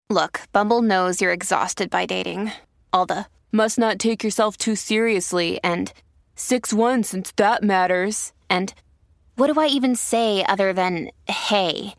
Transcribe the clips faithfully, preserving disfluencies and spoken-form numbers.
Look, Bumble knows you're exhausted by dating. All the must not take yourself too seriously and six one since that matters. And what do I even say other than hey?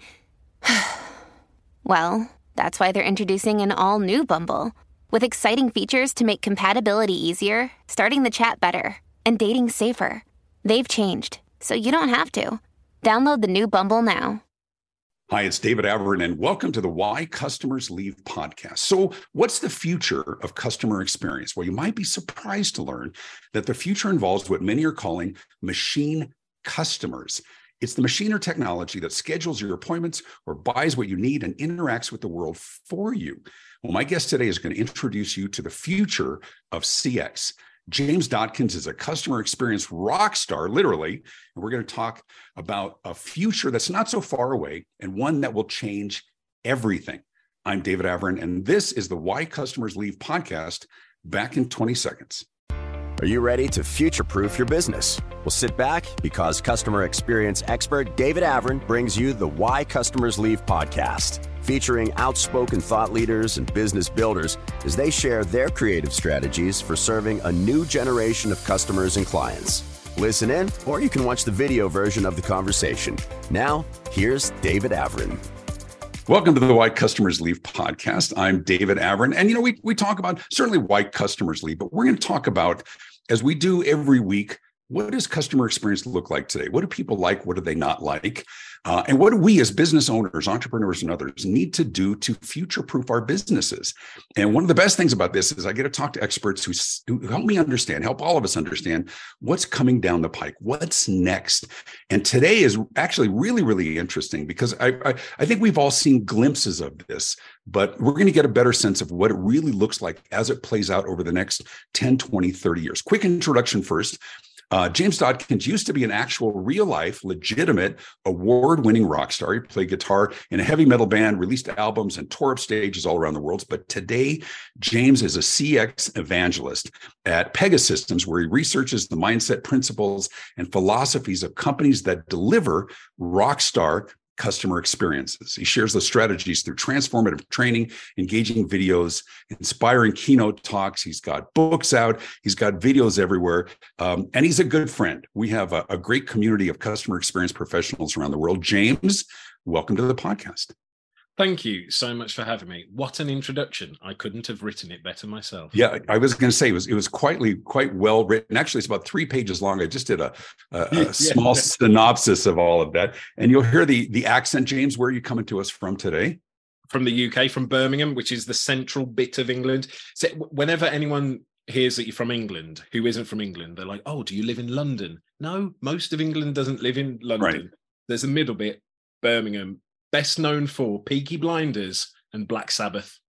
Well, that's why they're introducing an all-new Bumble with exciting features to make compatibility easier, starting the chat better, and dating safer. They've changed, so you don't have to. Download the new Bumble now. Hi, it's David Averin, and welcome to the Why Customers Leave podcast. So what's the future of customer experience? Well, you might be surprised to learn that the future involves what many are calling machine customers. It's the machine or technology that schedules your appointments or buys what you need and interacts with the world for you. Well, my guest today is going to introduce you to the future of C X. James Dodkins is a customer experience rock star, literally, and we're going to talk about a future that's not so far away and one that will change everything. I'm David Averin, and this is the Why Customers Leave podcast, back in twenty seconds. Are you ready to future-proof your business? Well, sit back because customer experience expert David Averin brings you the Why Customers Leave podcast, featuring outspoken thought leaders and business builders as they share their creative strategies for serving a new generation of customers and clients. Listen in, or you can watch the video version of the conversation. Now, here's David Averin. Welcome to the Why Customers Leave podcast. I'm David Averin. And, you know, we, we talk about certainly why customers leave, but we're going to talk about, as we do every week, what does customer experience look like today? What do people like? What do they not like? Uh, and what do we as business owners, entrepreneurs, and others need to do to future-proof our businesses? And one of the best things about this is I get to talk to experts who, who help me understand, help all of us understand what's coming down the pike, what's next. And today is actually really, really interesting because I, I, I think we've all seen glimpses of this, but we're going to get a better sense of what it really looks like as it plays out over the next ten, twenty, thirty years. Quick introduction first. Uh, James Dodkins used to be an actual real-life, legitimate, award-winning rock star. He played guitar in a heavy metal band, released albums, and tore up stages all around the world. But today, James is a C X evangelist at Pegasystems, where he researches the mindset, principles, and philosophies of companies that deliver rock star customer experiences. He shares the strategies through transformative training, engaging videos, inspiring keynote talks. He's got books out. He's got videos everywhere. Um, and he's a good friend. We have a, a great community of customer experience professionals around the world. James, welcome to the podcast. Thank you so much for having me. What an introduction. I couldn't have written it better myself. Yeah, I was going to say it was it was quite, quite well written. Actually, it's about three pages long. I just did a, a, a yeah. small synopsis of all of that. And you'll hear the, the accent. James, where are you coming to us from today? From the U K, from Birmingham, which is the central bit of England. So whenever anyone hears that you're from England, who isn't from England, they're like, oh, do you live in London? No, most of England doesn't live in London. Right. There's a middle bit, Birmingham, best known for Peaky Blinders and Black Sabbath.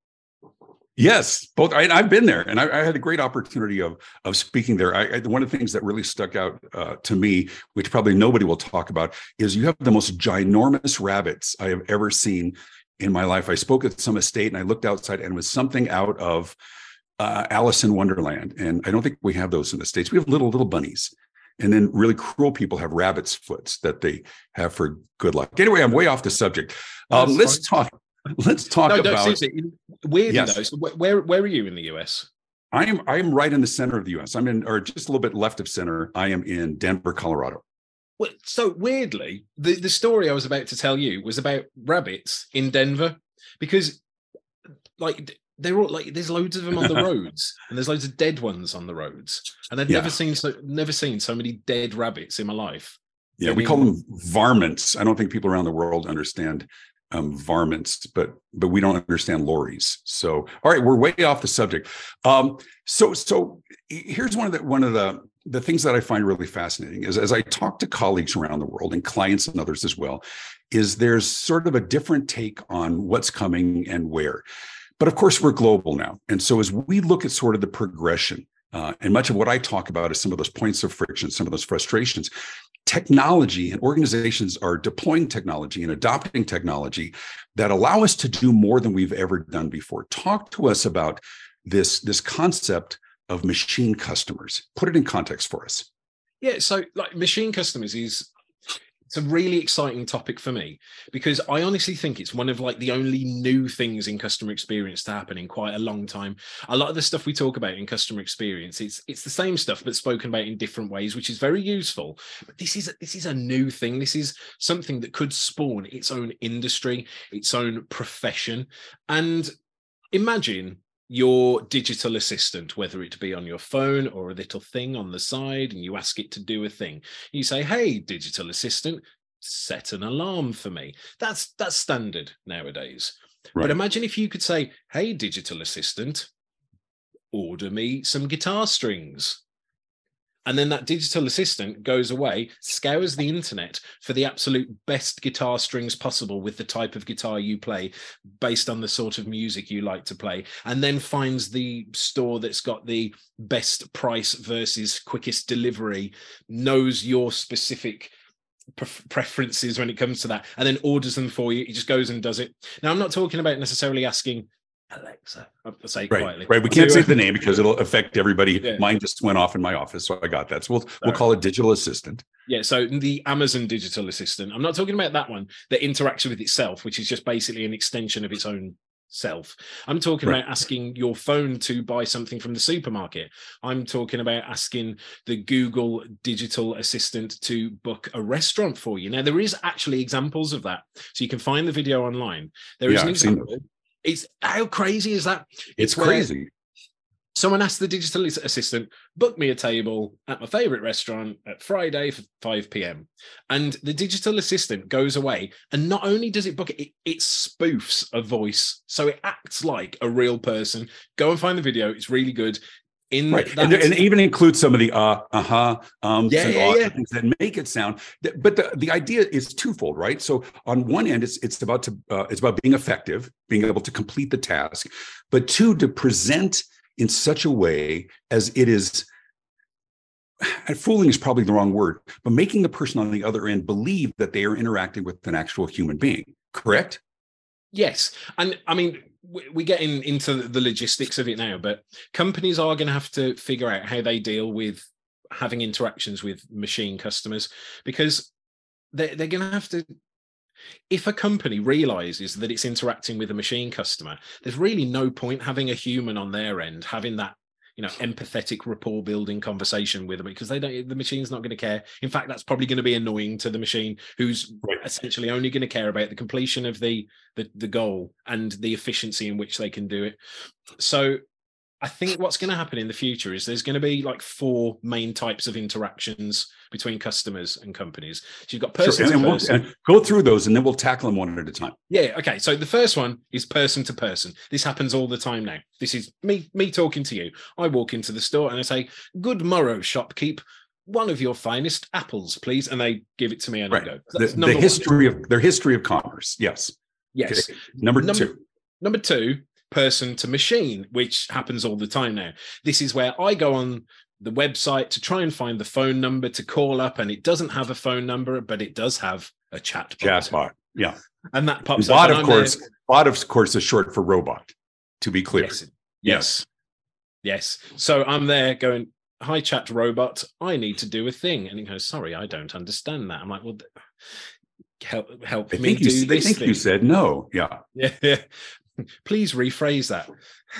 Yes, both. I, I've been there, and I, I had a great opportunity of of speaking there. I, I, one of the things that really stuck out uh, to me, which probably nobody will talk about, is you have the most ginormous rabbits I have ever seen in my life. I spoke at some estate, and I looked outside, and it was something out of uh, Alice in Wonderland. And I don't think we have those in the States. We have little little bunnies. And then really cruel people have rabbit's foots that they have for good luck. Anyway, I'm way off the subject. Um, let's talk. Let's talk no, about. No, weirdly, yes. though, so where where are you in the U S? I am. I am right in the center of the U S. I'm in, or just a little bit left of center. I am in Denver, Colorado. Well, so weirdly, the the story I was about to tell you was about rabbits in Denver, because like. They're all like, there's loads of them on the roads, and there's loads of dead ones on the roads, and I've yeah. never seen so never seen so many dead rabbits in my life. Yeah, I we mean, call them varmints. I don't think people around the world understand um, varmints, but but we don't understand lorries. So, all right, we're way off the subject. Um, so so here's one of the one of the the things that I find really fascinating is as I talk to colleagues around the world and clients and others as well, is there's sort of a different take on what's coming and where. But of course, we're global now. And so as we look at sort of the progression, uh, and much of what I talk about is some of those points of friction, some of those frustrations, technology and organizations are deploying technology and adopting technology that allow us to do more than we've ever done before. Talk to us about this, this concept of machine customers. Put it in context for us. Yeah, so like machine customers is It's a really exciting topic for me because I honestly think it's one of like the only new things in customer experience to happen in quite a long time. A lot of the stuff we talk about in customer experience, it's it's the same stuff but spoken about in different ways, which is very useful. But this is this is a new thing. This is something that could spawn its own industry, its own profession. And imagine your digital assistant, whether it be on your phone or a little thing on the side, and you ask it to do a thing. You say, hey, digital assistant, set an alarm for me. That's that's standard nowadays. Right. But imagine if you could say, hey, digital assistant, order me some guitar strings. And then that digital assistant goes away, scours the internet for the absolute best guitar strings possible with the type of guitar you play, based on the sort of music you like to play, and then finds the store that's got the best price versus quickest delivery, knows your specific pre- preferences when it comes to that, and then orders them for you. It just goes and does it. Now, I'm not talking about necessarily asking Alexa, I'll say it right, quietly. Right. We can't say the name because it'll affect everybody. Yeah. Mine just went off in my office, so I got that. So we'll Sorry. we'll call it digital assistant. Yeah. So the Amazon digital assistant. I'm not talking about that one that interacts with itself, which is just basically an extension of its own self. I'm talking right. about asking your phone to buy something from the supermarket. I'm talking about asking the Google digital assistant to book a restaurant for you. Now, there is actually examples of that. So you can find the video online. There is yeah, an I've example. Seen It's how crazy is that? It's, it's crazy. Someone asked the digital assistant, book me a table at my favorite restaurant at Friday for five p.m. And the digital assistant goes away. And not only does it book it, it, it spoofs a voice. So it acts like a real person. Go and find the video. It's really good. In right. that, and, and even includes some of the uh, uh-huh, um, yeah, yeah, yeah. things that make it sound. But the, the idea is twofold, right? So on one end, it's it's about to uh, it's about being effective, being able to complete the task, but two, to present in such a way as it is. And fooling is probably the wrong word, but making the person on the other end believe that they are interacting with an actual human being. Correct? Yes, and I mean, we're getting into the logistics of it now, but companies are going to have to figure out how they deal with having interactions with machine customers, because they're, they're going to have to, if a company realizes that it's interacting with a machine customer, there's really no point having a human on their end, having that, you know, empathetic rapport building conversation with them, because they don't, the machine's not going to care. In fact, that's probably going to be annoying to the machine, who's right. essentially only going to care about the completion of the, the the goal and the efficiency in which they can do it. So I think what's going to happen in the future is there's going to be like four main types of interactions between customers and companies. So you've got person sure. and to we'll, person. and go through those, and then we'll tackle them one at a time. Yeah. Okay. So the first one is person to person. This happens all the time now. This is me, me talking to you. I walk into the store and I say, "Good morrow, shopkeep. One of your finest apples, please." And they give it to me and right. I go. The, the history one. of their history of commerce. Yes. Yes. Okay. Number, number two. Number two, person to machine, which happens all the time now. This is where I go on the website to try and find the phone number to call up, and it doesn't have a phone number, but it does have a chat bot. Chatbot, yeah. And that pops and bot, up. Of course, there. Bot, of course, is short for robot, to be clear. Yes. Yes. Yes. So I'm there going, "Hi, chat robot, I need to do a thing." And he goes, "Sorry, I don't understand that." I'm like, "Well, help, help I me think you, do this I think thing." You said no. Yeah. Yeah. Please rephrase that.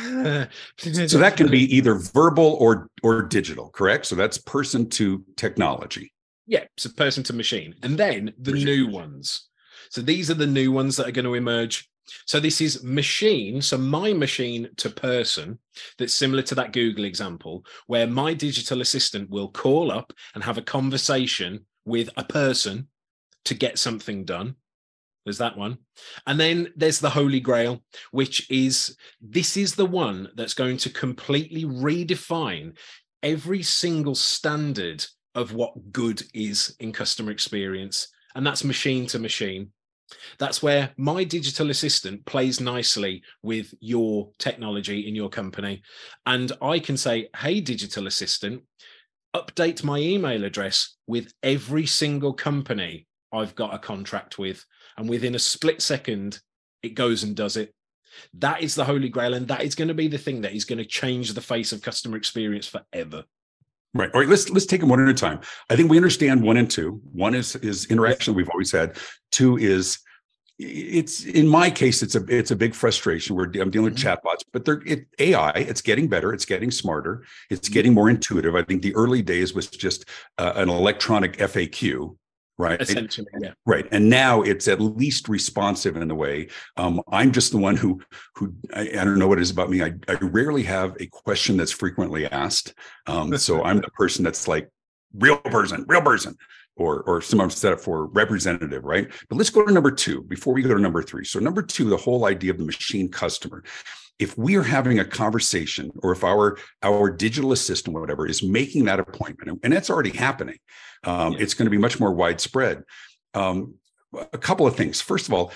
So that can be either verbal or or digital, correct? So that's person to technology. Yeah, so person to machine. And then the machine. New ones. So these are the new ones that are going to emerge. So this is machine, so my machine to person, that's similar to that Google example, where my digital assistant will call up and have a conversation with a person to get something done. There's that one. And then there's the Holy Grail, which is, this is the one that's going to completely redefine every single standard of what good is in customer experience. And that's machine to machine. That's where my digital assistant plays nicely with your technology in your company. And I can say, "Hey, digital assistant, update my email address with every single company I've got a contract with." And within a split second, it goes and does it. That is the Holy Grail. And that is going to be the thing that is going to change the face of customer experience forever. Right. All right. Let's let's take them one at a time. I think we understand one and two. One is is interaction we've always had. Two is it's in my case, it's a it's a big frustration. We're I'm dealing with mm-hmm. chatbots, but they're it, A I. It's getting better. It's getting smarter. It's getting more intuitive. I think the early days was just uh, an electronic F A Q. Right. Essentially, yeah. Right. And now it's at least responsive in the way. Um, I'm just the one who, who I, I don't know what it is about me. I, I rarely have a question that's frequently asked. Um, so I'm the person that's like, real person, real person, or, or sometimes set up for representative, right? But let's go to number two before we go to number three. So number two, the whole idea of the machine customer. If we are having a conversation, or if our our digital assistant, whatever, is making that appointment, and that's already happening, um, yeah. it's going to be much more widespread. Um, a couple of things. First of all,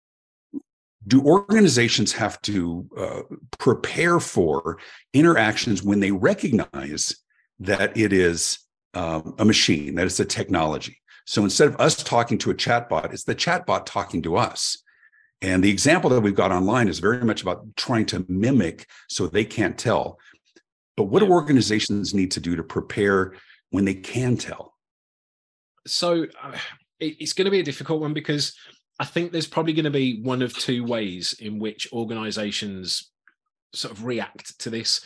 do organizations have to uh, prepare for interactions when they recognize that it is um, a machine, that it's a technology? So instead of us talking to a chatbot, it's the chatbot talking to us. And the example that we've got online is very much about trying to mimic so they can't tell. But what do organizations need to do to prepare when they can tell? So uh, it's going to be a difficult one, because I think there's probably going to be one of two ways in which organizations sort of react to this.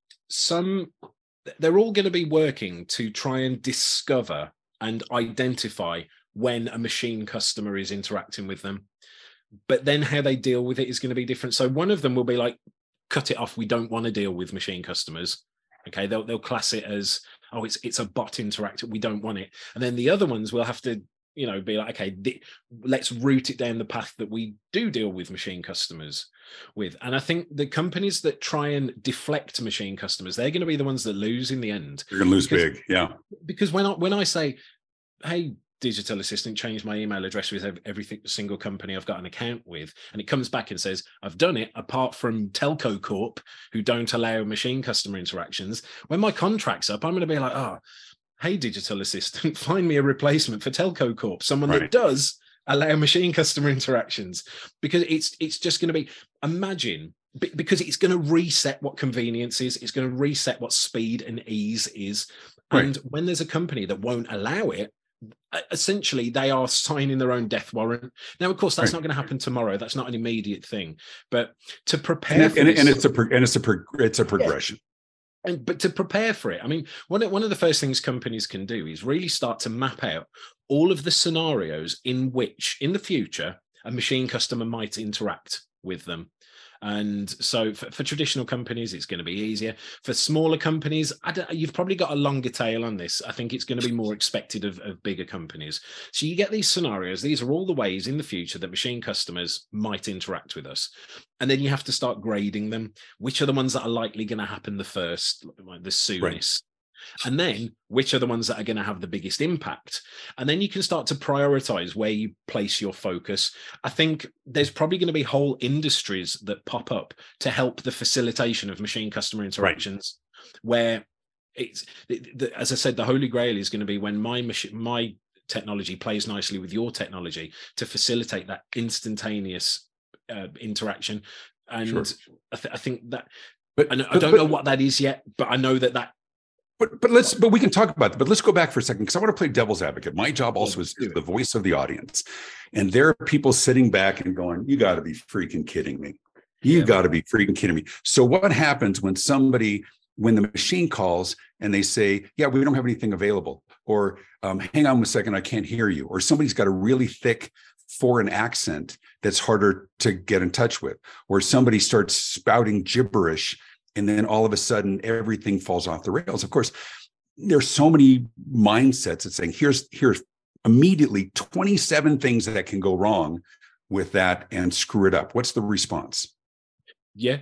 Some, they're all going to be working to try and discover and identify when a machine customer is interacting with them. But then how they deal with it is going to be different. So one of them will be like, cut it off. We don't want to deal with machine customers. Okay, they'll they'll class it as, oh, it's it's a bot interacting. We don't want it. And then the other ones will have to, you know, be like, okay, th- let's route it down the path that we do deal with machine customers with. And I think the companies that try and deflect machine customers, they're going to be the ones that lose in the end. They're going to lose because, big, yeah. Because when I, when I say, hey, digital assistant, change my email address with every, every single company I've got an account with, and it comes back and says, I've done it, apart from Telco Corp, who don't allow machine customer interactions. When my contract's up, I'm going to be like, oh, hey, digital assistant, find me a replacement for Telco Corp, someone right. that does allow machine customer interactions. Because it's it's just going to be, imagine, because it's going to reset what convenience is, it's going to reset what speed and ease is. Right. And when there's a company that won't allow it, essentially they are signing their own death warrant. Now, of course, that's right. not going to happen tomorrow. That's not an immediate thing. But to prepare and, for and, this, and it's a and it's a it's a progression. Yeah. And but to prepare for it, I mean, one of, one of the first things companies can do is really start to map out all of the scenarios in which, in the future, a machine customer might interact with them. And so for, for traditional companies, it's going to be easier. For smaller companies, I don't, you've probably got a longer tail on this. I think it's going to be more expected of, of bigger companies. So you get these scenarios. These are all the ways in the future that machine customers might interact with us. And then you have to start grading them. Which are the ones that are likely going to happen the first, like the soonest? Right. And then which are the ones that are going to have the biggest impact? And then you can start to prioritize where you place your focus. I think there's probably going to be whole industries that pop up to help the facilitation of machine customer interactions, right. where it's, the, the, as I said, the holy grail is going to be when my machine, my technology plays nicely with your technology to facilitate that instantaneous uh, interaction. And sure. I, th- I think that, but I, know, but, I don't but, know what that is yet, but I know that that, But but let's but we can talk about that. But let's go back for a second, because I want to play devil's advocate. My job also is, is the voice of the audience, and there are people sitting back and going, "You got to be freaking kidding me! You yeah. got to be freaking kidding me!" So what happens when somebody, when the machine calls and they say, "Yeah, we don't have anything available," or um, "Hang on a second, I can't hear you," or somebody's got a really thick foreign accent that's harder to get in touch with, or somebody starts spouting gibberish. And then all of a sudden, everything falls off the rails. Of course, there's so many mindsets that saying, here's here's immediately twenty-seven things that can go wrong with that and screw it up. What's the response? Yeah,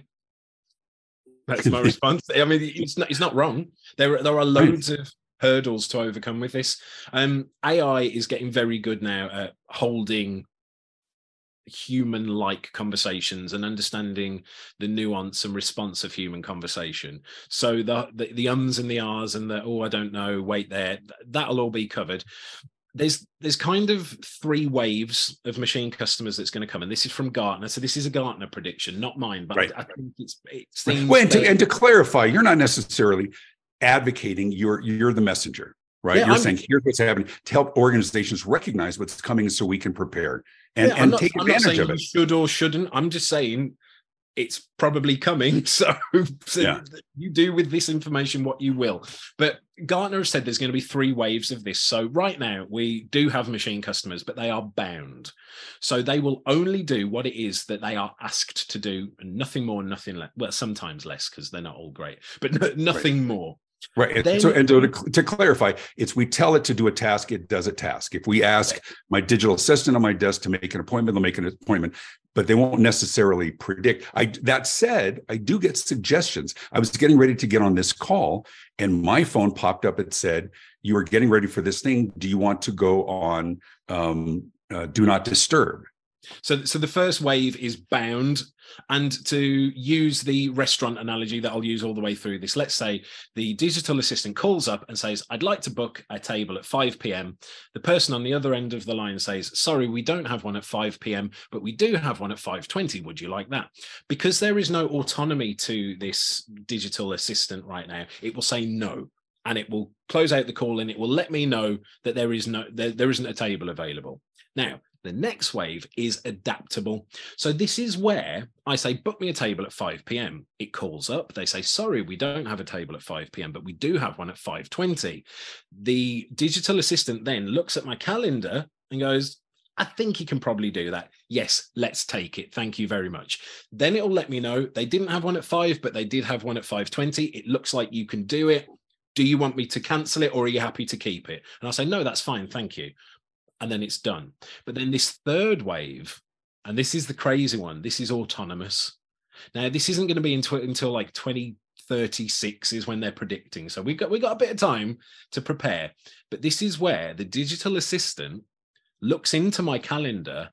that's my response. I mean, it's not it's not wrong. There there are loads right. of hurdles to overcome with this. Um, A I is getting very good now at holding human-like conversations and understanding the nuance and response of human conversation. So the, the the ums and the ahs and the oh I don't know, wait there, that'll all be covered. There's there's kind of three waves of machine customers that's going to come, and this is from Gartner. So this is a Gartner prediction, not mine, but right. I, I think it's it seems. Well, and, to, and to clarify, you're not necessarily advocating. You're you're the messenger, right? Yeah, you're I'm, saying here's what's happening to help organizations recognize what's coming, so we can prepare and, yeah, I'm and not, take I'm not advantage saying of you it. should or shouldn't. I'm just saying it's probably coming. So, so Yeah. you do with this information what you will. But Gartner has said there's going to be three waves of this. So right now we do have machine customers, but they are bound. So they will only do what it is that they are asked to do, and nothing more, nothing less. Well, sometimes less, because they're not all great, but no, nothing right. more. Right. Then, so, and to, to clarify, it's we tell it to do a task, it does a task. If we ask right. my digital assistant on my desk to make an appointment, they'll make an appointment, but they won't necessarily predict. I, that said, I do get suggestions. I was getting ready to get on this call and my phone popped up. It said, you are getting ready for this thing. Do you want to go on um, uh, Do Not Disturb? So, so the first wave is bound. And to use the restaurant analogy that I'll use all the way through this, let's say the digital assistant calls up and says, I'd like to book a table at five p.m. The person on the other end of the line says, sorry, we don't have one at five p.m., but we do have one at five twenty. Would you like that? Because there is no autonomy to this digital assistant right now, it will say no. And it will close out the call and it will let me know that there is no, there, there isn't a table available. Now, the next wave is adaptable. So this is where I say, book me a table at five p.m. It calls up. They say, sorry, we don't have a table at five p.m., but we do have one at five twenty. The digital assistant then looks at my calendar and goes, I think you can probably do that. Yes, let's take it. Thank you very much. Then it'll let me know they didn't have one at five, but they did have one at five twenty. It looks like you can do it. Do you want me to cancel it or are you happy to keep it? And I'll say, no, that's fine. Thank you. And then it's done. But then this third wave, and this is the crazy one, this is autonomous. Now, this isn't going to be until, until like twenty thirty-six is when they're predicting. So we've got, we've got a bit of time to prepare. But this is where the digital assistant looks into my calendar,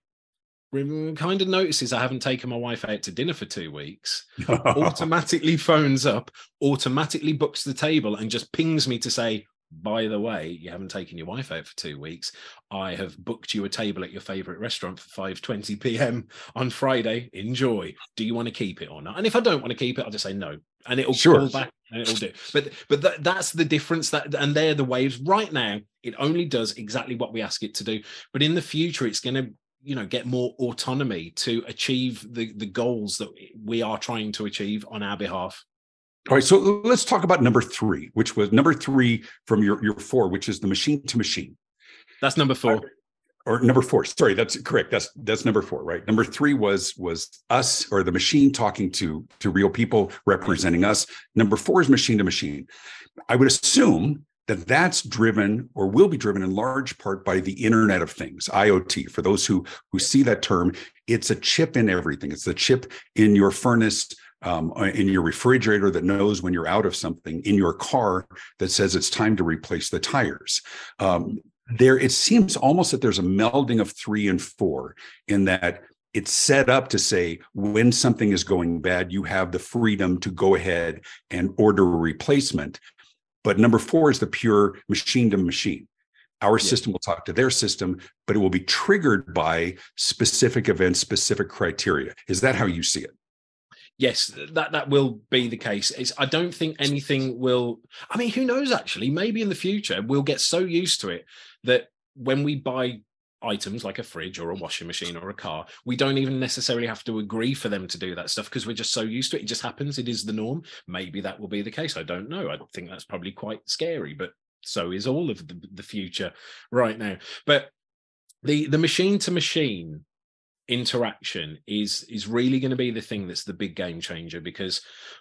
kind of notices I haven't taken my wife out to dinner for two weeks, automatically phones up, automatically books the table and just pings me to say, by the way, you haven't taken your wife out for two weeks. I have booked you a table at your favorite restaurant for five twenty p.m. on Friday. Enjoy. Do you want to keep it or not? And if I don't want to keep it, I'll just say no. And it'll sure. call back and it'll do. But but th- that's the difference. That and they're the waves. Right now, it only does exactly what we ask it to do. But in the future, it's going to, you know, get more autonomy to achieve the, the goals that we are trying to achieve on our behalf. All right, so let's talk about number three, which was number three from your, your four, which is the machine to machine. That's number four. Or number four. Sorry, that's correct. That's that's number four, right? Number three was was us or the machine talking to to real people representing us. Number four is machine to machine. I would assume that that's driven or will be driven in large part by the Internet of Things, I O T. For those who who see that term, it's a chip in everything. It's the chip in your furnace, Um, in your refrigerator that knows when you're out of something, in your car that says it's time to replace the tires. Um, there, it seems almost that there's a melding of three and four in that it's set up to say when something is going bad, you have the freedom to go ahead and order a replacement. But number four is the pure machine to machine. Our yeah. system will talk to their system, but it will be triggered by specific events, specific criteria. Is that how you see it? Yes, that, that will be the case. It's, I don't think anything will, I mean, who knows, actually, maybe in the future, we'll get so used to it that when we buy items like a fridge or a washing machine or a car, we don't even necessarily have to agree for them to do that stuff because we're just so used to it. It just happens. It is the norm. Maybe that will be the case. I don't know. I think that's probably quite scary, but so is all of the, the future right now. But the, the machine to machine interaction is is really going to be the thing that's the big game changer. Because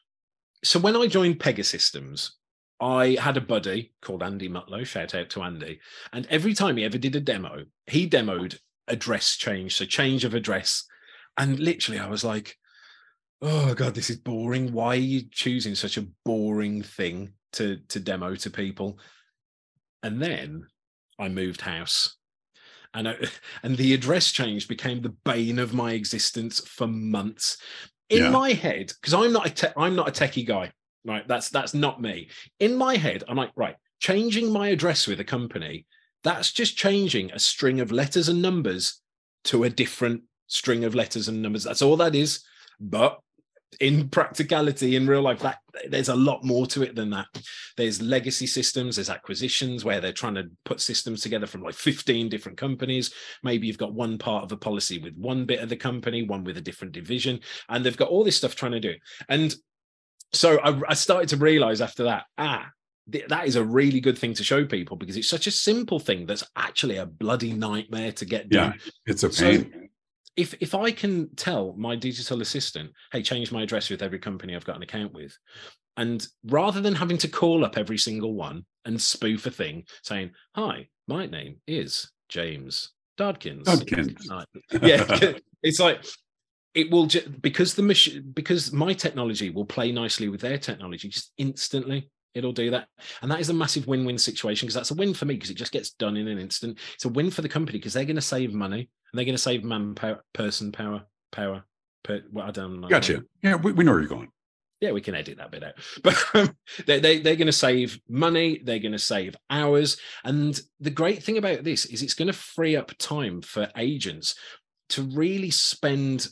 so when I joined Pegasystems, I had a buddy called Andy Mutlow, shout out to Andy, and every time he ever did a demo, he demoed address change, so change of address, and literally I was like, oh god, this is boring. Why are you choosing such a boring thing to to demo to people? And then I moved house. And, I, and the address change became the bane of my existence for months. In yeah. my head, because I'm not a te- I'm not a techie guy, right? That's that's not me. In my head, I'm like, right, changing my address with a company, that's just changing a string of letters and numbers to a different string of letters and numbers. That's all that is. But in practicality, in real life, that there's a lot more to it than that. There's legacy systems, there's acquisitions where they're trying to put systems together from like fifteen different companies. Maybe you've got one part of a policy with one bit of the company, one with a different division, and they've got all this stuff trying to do. And so I, I started to realize after that, ah, th- that is a really good thing to show people, because it's such a simple thing that's actually a bloody nightmare to get done. Yeah, it's a pain. So, If if I can tell my digital assistant, hey, change my address with every company I've got an account with, and rather than having to call up every single one and spoof a thing saying, hi, my name is James Dodkins. Dodkins. Yeah, it's like, it will just, because the machine, because my technology will play nicely with their technology, just instantly. It'll do that. And that is a massive win-win situation, because that's a win for me because it just gets done in an instant. It's a win for the company because they're going to save money and they're going to save manpower, person power, power. Per, well, I don't know. Gotcha. Yeah, we, we know where you're going. Yeah, we can edit that bit out. But um, they, they, they're going to save money. They're going to save hours. And the great thing about this is it's going to free up time for agents to really spend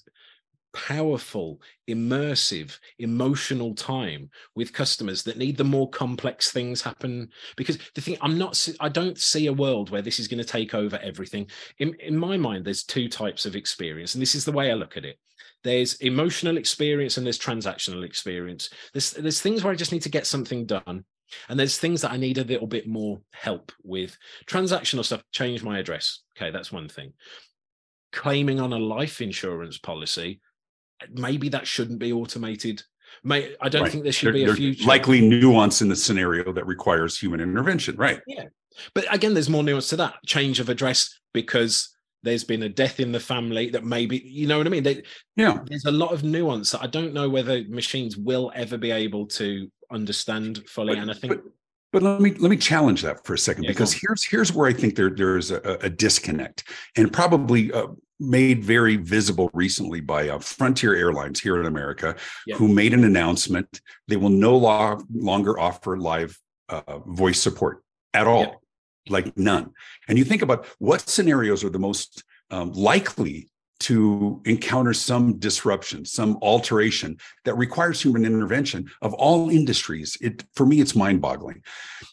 powerful, immersive, emotional time with customers that need the more complex things happen. Because the thing, I'm not, I don't see a world where this is going to take over everything. In, in my mind, there's two types of experience, and this is the way I look at it. There's emotional experience and there's transactional experience. There's, there's things where I just need to get something done. And there's things that I need a little bit more help with. Transactional stuff, change my address. Okay, that's one thing. Claiming on a life insurance policy, maybe that shouldn't be automated. May, I don't right. think there should there, be a future. Likely nuance in the scenario that requires human intervention, right? Yeah. But again, there's more nuance to that. Change of address because there's been a death in the family that maybe, you know what I mean? They, yeah. There's a lot of nuance that I don't know whether machines will ever be able to understand fully. But, and I think... But, but let me let me challenge that for a second, yeah, because here's here's where I think there there is a, a disconnect, and probably uh, made very visible recently by uh, Frontier Airlines here in America, yeah. who made an announcement. They will no lo- longer offer live uh, voice support at all, yeah. like none. And you think about what scenarios are the most um, likely to encounter some disruption, some alteration that requires human intervention of all industries. It, for me, it's mind-boggling.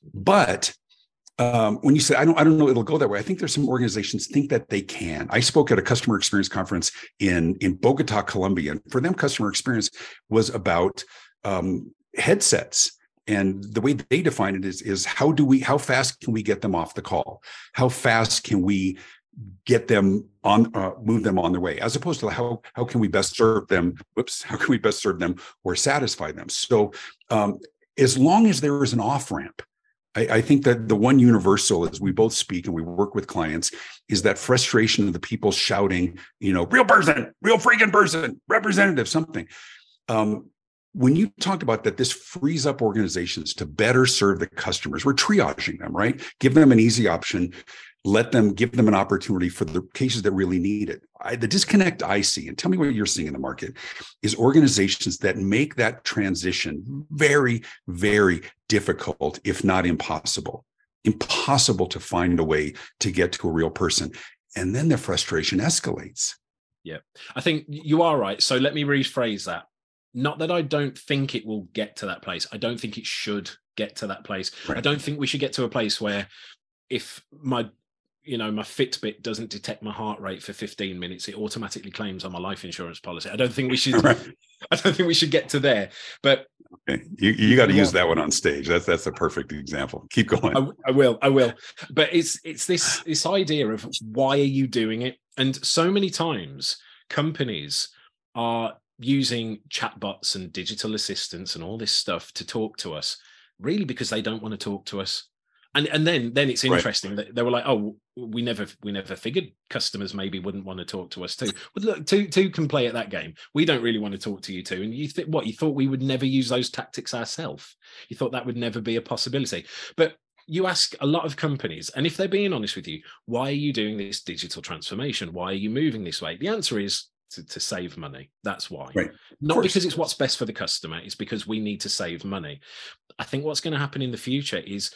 But um, when you say, I don't, I don't know, it'll go that way. I think there's some organizations think that they can. I spoke at a customer experience conference in, in Bogota, Colombia. And for them, customer experience was about um, headsets. And the way they define it is, is how do we, how fast can we get them off the call? How fast can we get them on, uh, move them on their way, as opposed to how, how can we best serve them? Whoops. How can we best serve them or satisfy them? So um, as long as there is an off-ramp, I, I think that the one universal, as we both speak and we work with clients, is that frustration of the people shouting, you know, real person, real freaking person, representative, something. Um, When you talked about that, this frees up organizations to better serve the customers. We're triaging them, right? Give them an easy option. Let them give them an opportunity for the cases that really need it. I, the disconnect I see, and tell me what you're seeing in the market, is organizations that make that transition very, very difficult, if not impossible. Impossible to find a way to get to a real person. And then the frustration escalates. Yeah, I think you are right. So let me rephrase that. Not that I don't think it will get to that place. I don't think it should get to that place. Right. I don't think we should get to a place where if my, you know, my Fitbit doesn't detect my heart rate for fifteen minutes, it automatically claims on my life insurance policy. I don't think we should, right. I don't think we should get to there, but. Okay. You, you got to use that one on stage. That's, that's a perfect example. Keep going. I, I will, I will. But it's, it's this, this idea of why are you doing it? And so many times companies are using chatbots and digital assistants and all this stuff to talk to us, really because they don't want to talk to us. And and then then it's interesting right. that they were like, oh, we never we never figured customers maybe wouldn't want to talk to us too. But look, two two can play at that game. We don't really want to talk to you too. And you think what you thought we would never use those tactics ourselves. You thought that would never be a possibility. But you ask a lot of companies, and if they're being honest with you, why are you doing this digital transformation? Why are you moving this way? The answer is To, to save money. That's why. Right. Not because it's what's best for the customer. It's because we need to save money. I think what's going to happen in the future is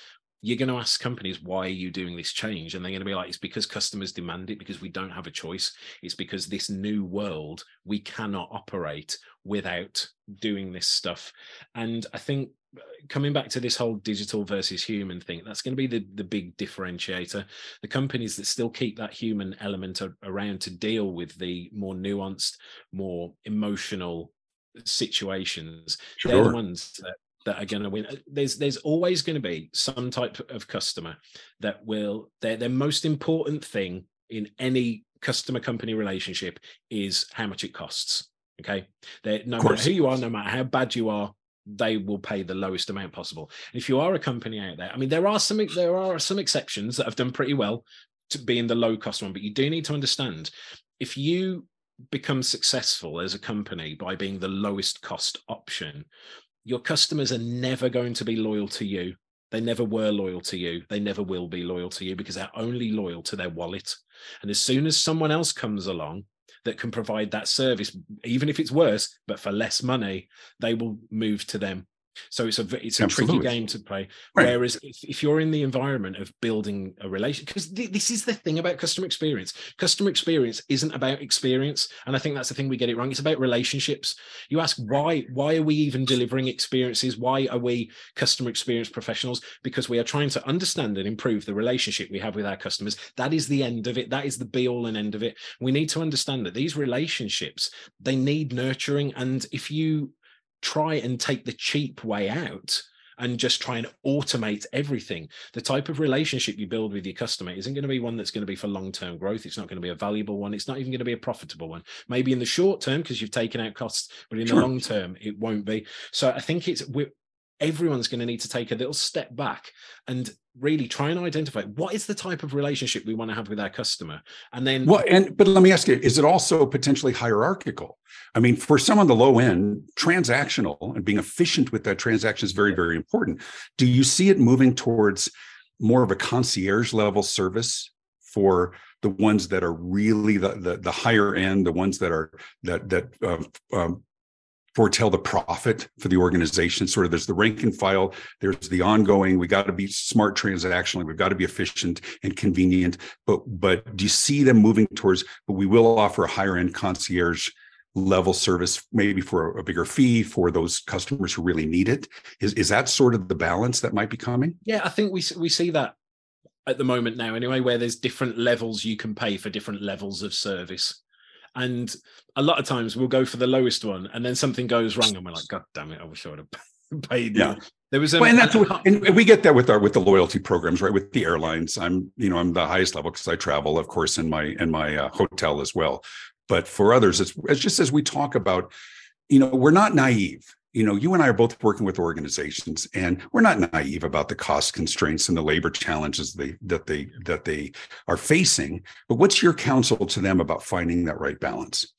you're going to ask companies, why are you doing this change? And they're going to be like, it's because customers demand it, because we don't have a choice. It's because this new world, we cannot operate without doing this stuff. And I think coming back to this whole digital versus human thing, that's going to be the, the big differentiator. The companies that still keep that human element around to deal with the more nuanced, more emotional situations, sure. they're the ones that that are going to win. There's there's always going to be some type of customer that will, their, their most important thing in any customer company relationship is how much it costs. Okay. They're, no matter who you are, no matter how bad you are, they will pay the lowest amount possible. And if you are a company out there, I mean, there are some there are some exceptions that have done pretty well to being the low cost one, but you do need to understand, if you become successful as a company by being the lowest cost option, your customers are never going to be loyal to you. They never were loyal to you. They never will be loyal to you, because they're only loyal to their wallet. And as soon as someone else comes along that can provide that service, even if it's worse, but for less money, they will move to them. So it's a it's a Absolutely. tricky game to play. Right. Whereas if, if you're in the environment of building a relation, because th- this is the thing about customer experience. Customer experience isn't about experience, and I think that's the thing we get it wrong. It's about relationships. You ask why why are we even delivering experiences? Why are we customer experience professionals? Because we are trying to understand and improve the relationship we have with our customers. That is the end of it. That is the be all and end of it. We need to understand that these relationships, they need nurturing, and if you try and take the cheap way out and just try and automate everything, the type of relationship you build with your customer isn't going to be one that's going to be for long-term growth. It's not going to be a valuable one. It's not even going to be a profitable one. Maybe in the short term, because you've taken out costs, but in sure. the long term, it won't be. So I think it's we're, everyone's going to need to take a little step back and really try and identify what is the type of relationship we want to have with our customer. And then well, and but let me ask you, is it also potentially hierarchical? I mean, for some on the low end, transactional and being efficient with that transaction is very, very important. Do you see it moving towards more of a concierge level service for the ones that are really the the, the higher end, the ones that are that that uh, um, foretell the profit for the organization? Sort of there's the rank and file, there's the ongoing, we got to be smart transactionally, we've got to be efficient and convenient, but but do you see them moving towards, but we will offer a higher end concierge level service, maybe for a bigger fee for those customers who really need it? Is is that sort of the balance that might be coming? Yeah, I think we we see that at the moment now anyway, where there's different levels you can pay for different levels of service. And a lot of times we'll go for the lowest one, and then something goes wrong, and we're like, God damn it! I wish I would have paid. Yeah, there was, um, well, and that's what, and we get that with our with the loyalty programs, right? With the airlines, I'm you know I'm the highest level because I travel, of course, in my in my uh, hotel as well. But for others, it's, it's just as we talk about, you know, we're not naive. You know, you and I are both working with organizations, and we're not naive about the cost constraints and the labor challenges they, that they that they are facing. But what's your counsel to them about finding that right balance?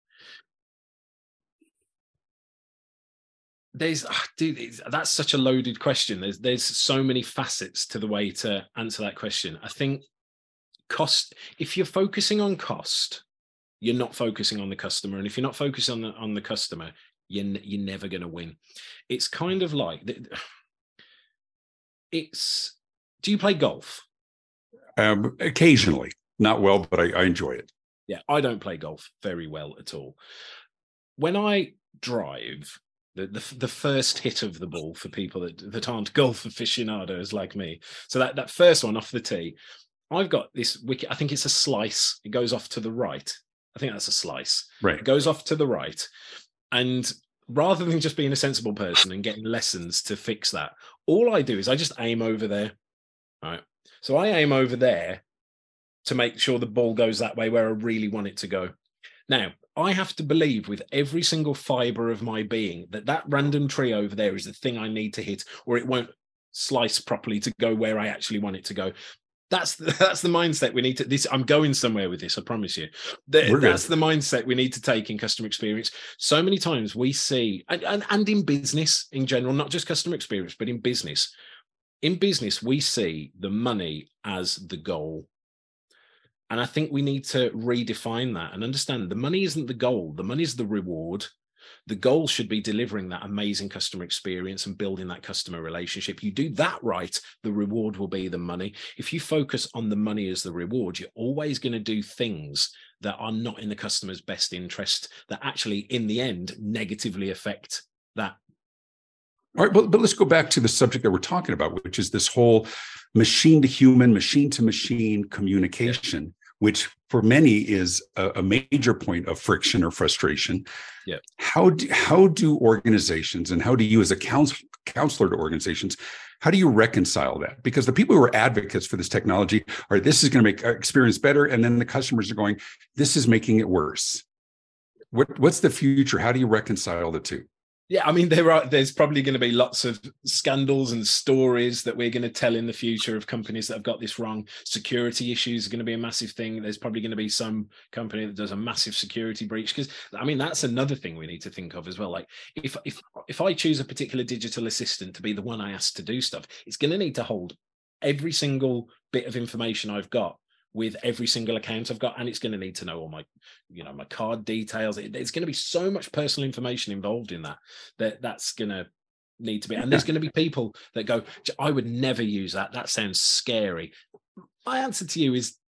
There's, oh, dude, that's such a loaded question. There's there's so many facets to the way to answer that question. I think cost. If you're focusing on cost, you're not focusing on the customer, and if you're not focusing on the on the customer, You're, you're never going to win. It's kind of like, it's, do you play golf? Um, occasionally, not well, but I, I enjoy it. Yeah, I don't play golf very well at all. When I drive, the, the, the first hit of the ball, for people that, that aren't golf aficionados like me, so that, that first one off the tee, I've got this wicket, I think it's a slice. It goes off to the right. I think that's a slice. Right. It goes off to the right. And rather than just being a sensible person and getting lessons to fix that, all I do is I just aim over there. All right. So I aim over there to make sure the ball goes that way where I really want it to go. Now, I have to believe with every single fiber of my being that that random tree over there is the thing I need to hit, or it won't slice properly to go where I actually want it to go. That's the, that's the mindset we need to, this, I'm going somewhere with this, I promise you. The, that's the mindset we need to take in customer experience. So many times we see, and, and, and in business in general, not just customer experience, but in business, in business, we see the money as the goal. And I think we need to redefine that and understand the money isn't the goal. The money is the reward. The goal should be delivering that amazing customer experience and building that customer relationship. You do that right, the reward will be the money. If you focus on the money as the reward, you're always going to do things that are not in the customer's best interest, that actually, in the end, negatively affect that. All right, but, but let's go back to the subject that we're talking about, which is this whole machine to human, machine to machine communication, yeah. which for many is a, a major point of friction or frustration. Yeah. How do, how do organizations, and how do you as a counsel, counselor to organizations, how do you reconcile that? Because the people who are advocates for this technology are, this is going to make our experience better. And then the customers are going, this is making it worse. What, what's the future? How do you reconcile the two? Yeah, I mean, there are. There's probably going to be lots of scandals and stories that we're going to tell in the future of companies that have got this wrong. Security issues are going to be a massive thing. There's probably going to be some company that does a massive security breach. Because I mean, that's another thing we need to think of as well. Like, if if if I choose a particular digital assistant to be the one I ask to do stuff, it's going to need to hold every single bit of information I've got with every single account I've got, and it's going to need to know all my, you know, my card details. It, it's going to be so much personal information involved in that, that that's going to need to be, and there's going to be people that go, I would never use that. That sounds scary. My answer to you is,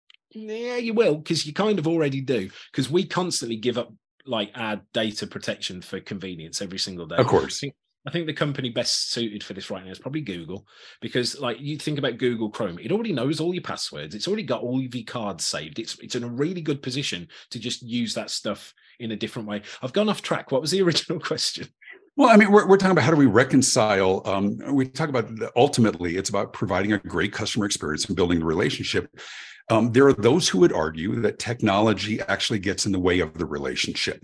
yeah, you will, because you kind of already do, because we constantly give up like our data protection for convenience every single day. Of course. I think the company best suited for this right now is probably Google, because like you think about Google Chrome, it already knows all your passwords. It's already got all of your cards saved. It's it's in a really good position to just use that stuff in a different way. I've gone off track. What was the original question? Well, I mean, we're, we're talking about how do we reconcile, um, we talk about ultimately it's about providing a great customer experience and building the relationship. Um, there are those who would argue that technology actually gets in the way of the relationship.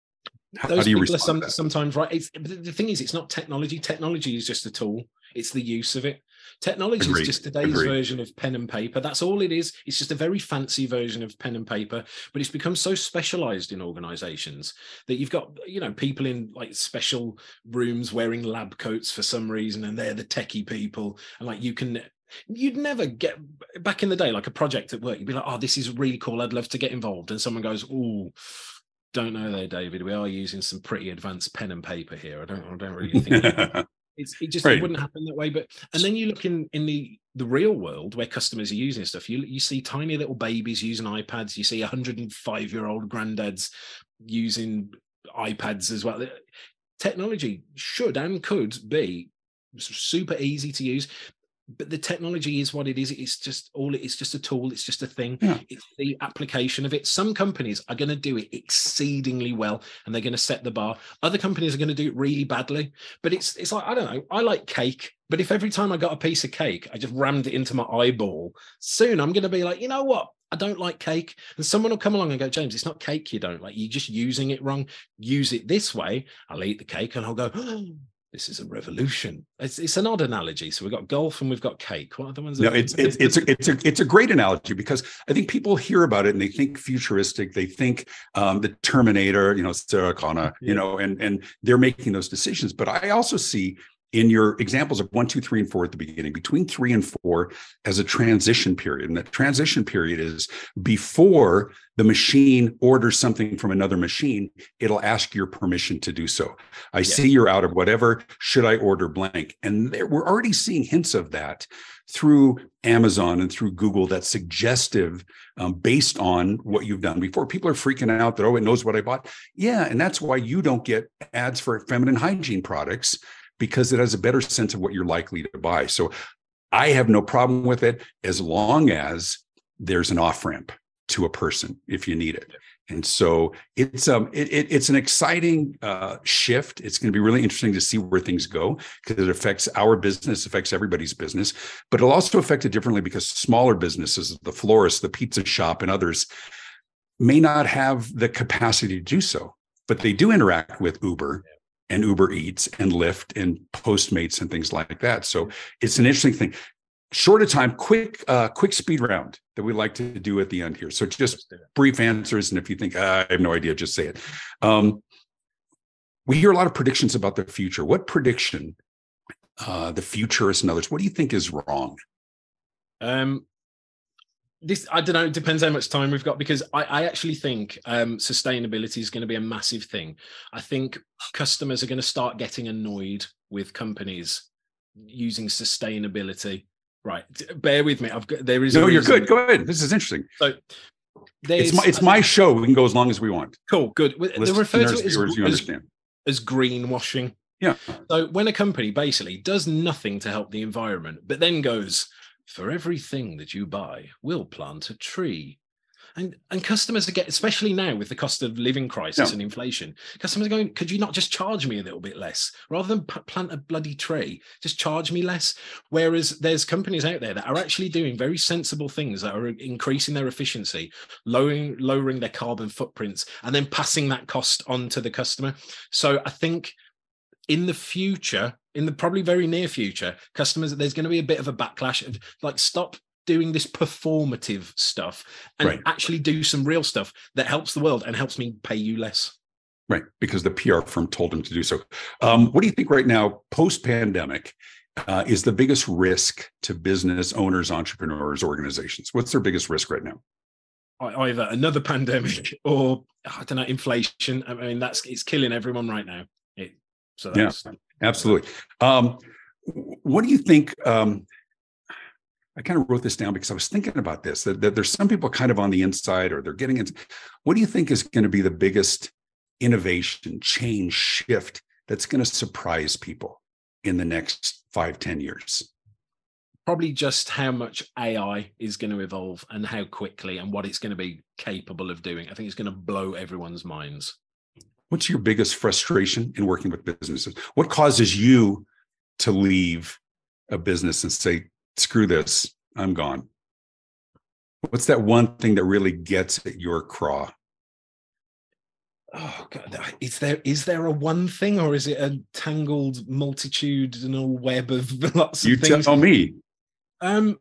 How Those do you people are some, that? sometimes right. It's, but the thing is, it's not technology. Technology is just a tool. It's the use of it. Technology Agreed. is just today's Agreed. version of pen and paper. That's all it is. It's just a very fancy version of pen and paper, but it's become so specialized in organizations that you've got, you know, people in like special rooms wearing lab coats for some reason, and they're the techie people. And like you can, you'd never get, back in the day, like a project at work, you'd be like, oh, this is really cool. I'd love to get involved. And someone goes, oh, don't know there, David. We are using some pretty advanced pen and paper here. I don't, I don't really think it's, it just right. it wouldn't happen that way. But and then you look in in the the real world where customers are using stuff. You you see tiny little babies using iPads. You see one hundred five year old granddads using iPads as well. Technology should and could be super easy to use. But the technology is what it is. It's just all it's just a tool. It's just a thing. Yeah. It's the application of it. Some companies are going to do it exceedingly well, and they're going to set the bar. Other companies are going to do it really badly. But it's it's like, I don't know. I like cake, but if every time I got a piece of cake, I just rammed it into my eyeball, soon I'm going to be like, you know what? I don't like cake. And someone will come along and go, James, it's not cake you don't like. You're just using it wrong. Use it this way. I'll eat the cake and I'll go, oh, this is a revolution. It's, it's an odd analogy. So we've got golf and we've got cake. What are the ones? No, it's it's it's a, it's a it's a great analogy, because I think people hear about it and they think futuristic. They think um, the Terminator, you know, Sarah Connor, yeah. you know, and and they're making those decisions. But I also see in your examples of one, two, three, and four at the beginning, between three and four as a transition period. And that transition period is before the machine orders something from another machine, it'll ask your permission to do so. I yes. see you're out of whatever, should I order blank? And there, we're already seeing hints of that through Amazon and through Google that's suggestive um, based on what you've done before. People are freaking out that, oh, it knows what I bought. Yeah, and that's why you don't get ads for feminine hygiene products, because it has a better sense of what you're likely to buy. So I have no problem with it as long as there's an off-ramp to a person if you need it. And so it's um it, it, it's an exciting uh, shift. It's going to be really interesting to see where things go, because it affects our business, affects everybody's business, but it'll also affect it differently because smaller businesses, the florist, the pizza shop, and others may not have the capacity to do so, but they do interact with Uber and Uber Eats and Lyft and Postmates and things like that. So it's an interesting thing. Short of time, quick, uh, quick speed round that we like to do at the end here. So just brief answers. And if you think, ah, I have no idea, just say it. Um, we hear a lot of predictions about the future. What prediction, uh, the futurists and others, what do you think is wrong? Um, this, I don't know, it depends how much time we've got, because I, I actually think um, sustainability is going to be a massive thing. I think customers are going to start getting annoyed with companies using sustainability. Right. Bear with me. I've got, there is. No, you're good. Go ahead. This is interesting. So it's my, it's my show. We can go as long as we want. Cool. Good. They refer to it as, viewers, you understand. as, as greenwashing. Yeah. So when a company basically does nothing to help the environment, but then goes, for everything that you buy, we'll plant a tree. And, and customers are getting, especially now with the cost of living crisis yeah. and inflation, customers are going, could you not just charge me a little bit less? Rather than p- plant a bloody tree, just charge me less. Whereas there's companies out there that are actually doing very sensible things that are increasing their efficiency, lowering, lowering their carbon footprints, and then passing that cost on to the customer. So I think in the future, in the probably very near future, customers, there's going to be a bit of a backlash of like, stop doing this performative stuff and right. actually do some real stuff that helps the world and helps me pay you less. Right, because the P R firm told him to do so. Um, what do you think right now, post-pandemic, uh, is the biggest risk to business owners, entrepreneurs, organizations? What's their biggest risk right now? Either another pandemic or, I don't know, inflation. I mean, that's it's killing everyone right now. It, so that's, yeah, absolutely. Um, what do you think? Um, I kind of wrote this down because I was thinking about this, that, that there's some people kind of on the inside or they're getting into, what do you think is going to be the biggest innovation, change, shift that's going to surprise people in the next five, ten years? Probably just how much A I is going to evolve and how quickly and what it's going to be capable of doing. I think it's going to blow everyone's minds. What's your biggest frustration in working with businesses? What causes you to leave a business and say, screw this, I'm gone? What's that one thing that really gets at your craw? Oh God, is there is there a one thing, or is it a tangled multitudinal web of lots of you things? You tell me. Um,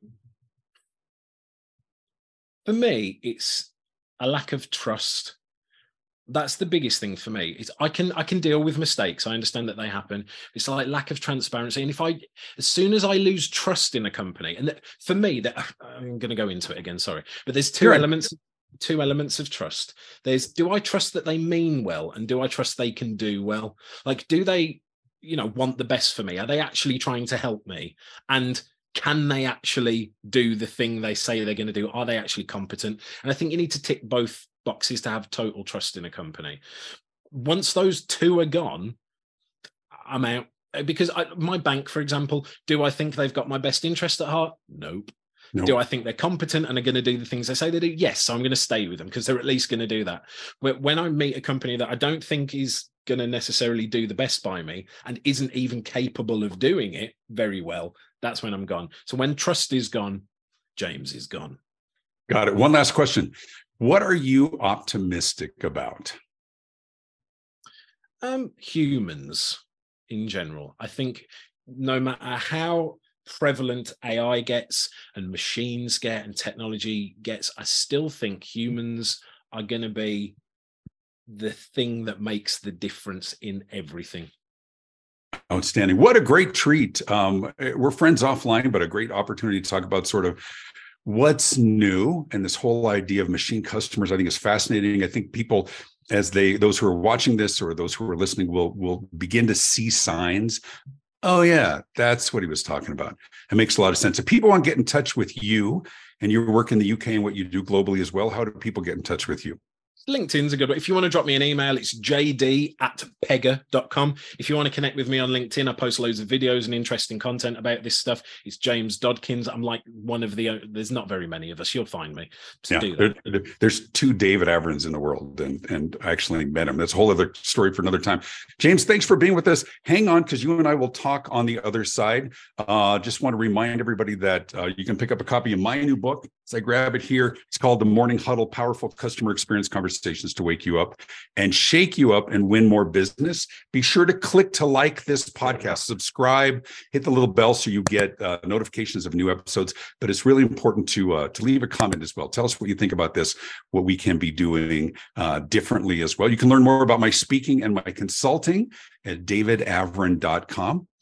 for me, it's a lack of trust. That's the biggest thing for me. It's I can I can deal with mistakes. I understand that they happen. It's like lack of transparency. And if I, as soon as I lose trust in a company, and that, for me, that I'm going to go into it again. Sorry, but there's two You're elements. Right. Two elements of trust. There's, do I trust that they mean well, and do I trust they can do well? Like, do they, you know, want the best for me? Are they actually trying to help me? And can they actually do the thing they say they're going to do? Are they actually competent? And I think you need to tick both boxes to have total trust in a company. Once those two are gone, I'm out. Because I, my bank, for example, do I think they've got my best interest at heart? Nope. Nope. Do I think they're competent and are going to do the things they say they do? Yes, so I'm going to stay with them because they're at least going to do that. When I meet a company that I don't think is going to necessarily do the best by me and isn't even capable of doing it very well, that's when I'm gone. So when trust is gone, James is gone. Got it. One last question. What are you optimistic about? Um, humans in general. I think no matter how prevalent A I gets and machines get and technology gets, I still think humans are going to be the thing that makes the difference in everything. Outstanding. What a great treat. Um, we're friends offline, but a great opportunity to talk about sort of what's new. And this whole idea of machine customers, I think, is fascinating. I think people, as they, those who are watching this or those who are listening, will will begin to see signs. Oh, yeah, that's what he was talking about. It makes a lot of sense. If people want to get in touch with you, and you work in the U K and what you do globally as well, how do people get in touch with you? LinkedIn's a good way. If you want to drop me an email, it's j d at pega dot com. If you want to connect with me on LinkedIn, I post loads of videos and interesting content about this stuff. It's James Dodkins. I'm like one of the, there's not very many of us. You'll find me. So yeah, do that. There, there's two David Averins in the world, and, and I actually met him. That's a whole other story for another time. James, thanks for being with us. Hang on, because you and I will talk on the other side. Uh, just want to remind everybody that uh, you can pick up a copy of my new book. As I grab it here, it's called The Morning Huddle, Powerful Customer Experience Conversations to Wake You Up and Shake You Up and Win More Business. Be sure to click to like this podcast, subscribe, hit the little bell so you get uh, notifications of new episodes. But it's really important to uh, to leave a comment as well. Tell us what you think about this, what we can be doing uh, differently as well. You can learn more about my speaking and my consulting at david averin dot com.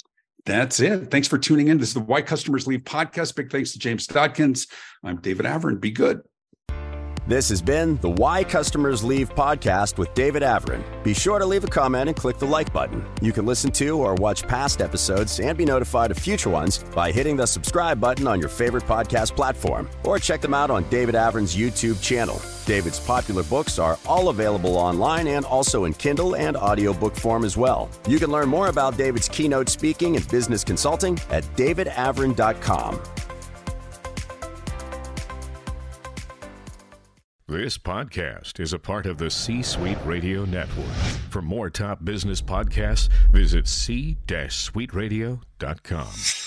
That's it. Thanks for tuning in. This is the Why Customers Leave podcast. Big thanks to James Dodkins. I'm David Averin. Be good. This has been the Why Customers Leave podcast with David Averin. Be sure to leave a comment and click the like button. You can listen to or watch past episodes and be notified of future ones by hitting the subscribe button on your favorite podcast platform, or check them out on David Averin's YouTube channel. David's popular books are all available online and also in Kindle and audiobook form as well. You can learn more about David's keynote speaking and business consulting at david averin dot com. This podcast is a part of the C-Suite Radio Network. For more top business podcasts, visit c suite radio dot com.